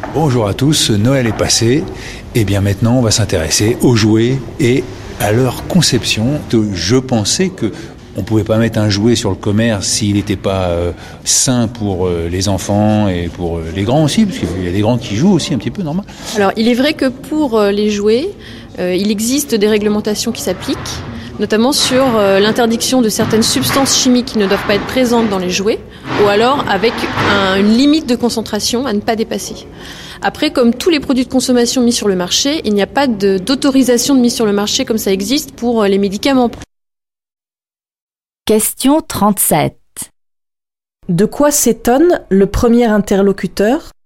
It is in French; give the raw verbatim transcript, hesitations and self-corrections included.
Bonjour à tous, Noël est passé, et bien maintenant on va s'intéresser aux jouets et à leur conception. Je pensais que on pouvait pas mettre un jouet sur le commerce s'il n'était pas euh, sain pour euh, les enfants et pour euh, les grands aussi, parce qu'il y a des grands qui jouent aussi un petit peu, normal. Alors il est vrai que pour euh, les jouets, euh, il existe des réglementations qui s'appliquent, notamment sur euh, l'interdiction de certaines substances chimiques qui ne doivent pas être présentes dans les jouets, ou alors avec un, une limite de concentration à ne pas dépasser. Après, comme tous les produits de consommation mis sur le marché, il n'y a pas de, d'autorisation de mise sur le marché comme ça existe pour les médicaments. Question trente-sept. De quoi s'étonne le premier interlocuteur